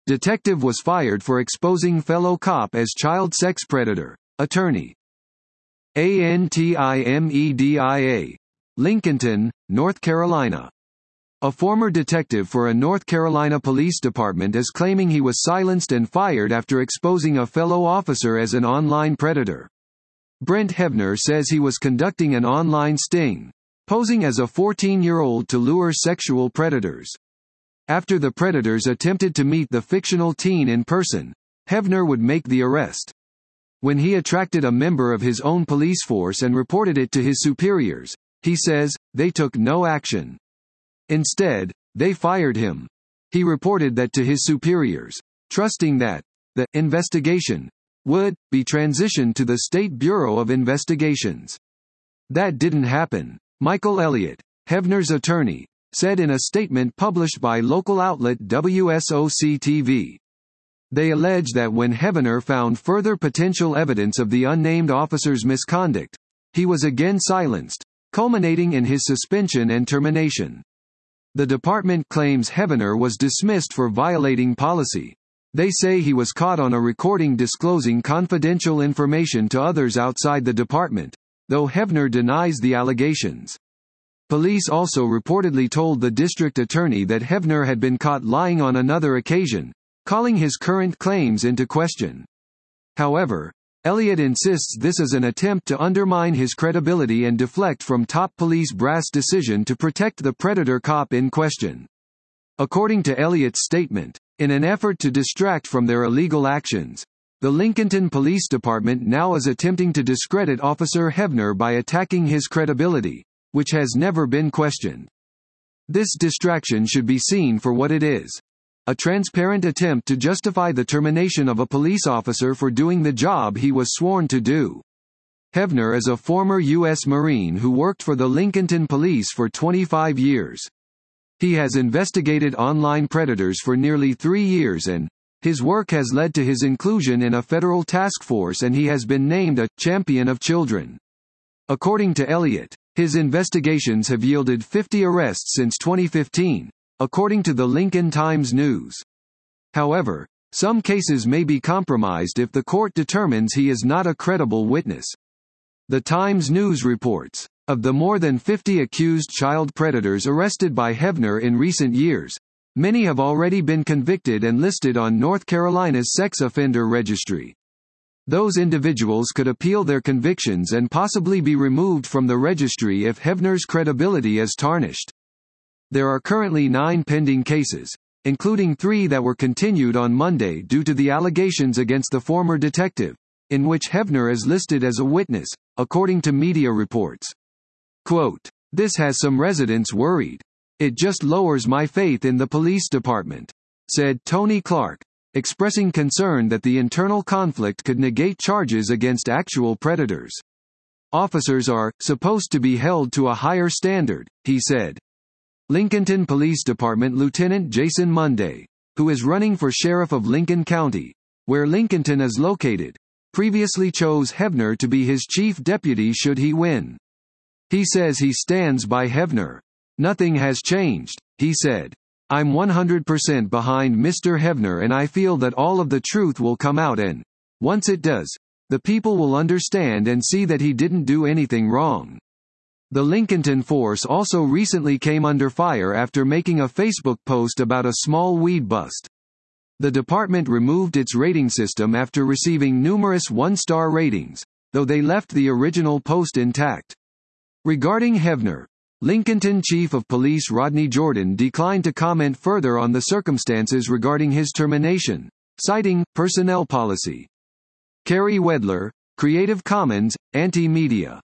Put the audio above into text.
Detective was fired for exposing fellow cop as child sex predator. Attorney. Antimedia. Lincolnton, North Carolina. A former detective for a North Carolina police department is claiming he was silenced and fired after exposing a fellow officer as an online predator. Brent Hevner says he was conducting an online sting, posing as a 14-year-old to lure sexual predators. After the predators attempted to meet the fictional teen in person, Hevner would make the arrest. When he attracted a member of his own police force and reported it to his superiors, he says, they took no action. Instead, they fired him. He reported that to his superiors, trusting that the investigation would be transitioned to the State Bureau of Investigations. That didn't happen. Michael Elliott, Hevner's attorney, said in a statement published by local outlet WSOC-TV. They allege that when Hevner found further potential evidence of the unnamed officer's misconduct, he was again silenced, culminating in his suspension and termination. The department claims Hevner was dismissed for violating policy. They say he was caught on a recording disclosing confidential information to others outside the department, though Hevner denies the allegations. Police also reportedly told the district attorney that Hevner had been caught lying on another occasion, calling his current claims into question. However, Elliott insists this is an attempt to undermine his credibility and deflect from top police brass decision to protect the predator cop in question. According to Elliott's statement, in an effort to distract from their illegal actions, the Lincolnton Police Department now is attempting to discredit Officer Hevner by attacking his credibility, which has never been questioned. This distraction should be seen for what it is: a transparent attempt to justify the termination of a police officer for doing the job he was sworn to do. Hevner is a former U.S. Marine who worked for the Lincolnton Police for 25 years. He has investigated online predators for nearly 3 years and his work has led to his inclusion in a federal task force, and he has been named a champion of children. According to Elliott, his investigations have yielded 50 arrests since 2015, according to the Lincoln Times-News. However, some cases may be compromised if the court determines he is not a credible witness. The Times-News reports, of the more than 50 accused child predators arrested by Hevner in recent years, many have already been convicted and listed on North Carolina's sex offender registry. Those individuals could appeal their convictions and possibly be removed from the registry if Hevner's credibility is tarnished. There are currently 9 pending cases, including 3 that were continued on Monday due to the allegations against the former detective, in which Hevner is listed as a witness, according to media reports. Quote, "This has some residents worried. It just lowers my faith in the police department," said Tony Clark, expressing concern that the internal conflict could negate charges against actual predators. Officers are supposed to be held to a higher standard, he said. Lincolnton Police Department Lieutenant Jason Monday, who is running for sheriff of Lincoln County, where Lincolnton is located, previously chose Hevner to be his chief deputy should he win. He says he stands by Hevner. "Nothing has changed," he said. "I'm 100% behind Mr. Hevner and I feel that all of the truth will come out and, once it does, the people will understand and see that he didn't do anything wrong." The Lincolnton force also recently came under fire after making a Facebook post about a small weed bust. The department removed its rating system after receiving numerous one-star ratings, though they left the original post intact. Regarding Hevner, Lincolnton Chief of Police Rodney Jordan declined to comment further on the circumstances regarding his termination, citing personnel policy. Kerry Wedler, Creative Commons, Anti-Media.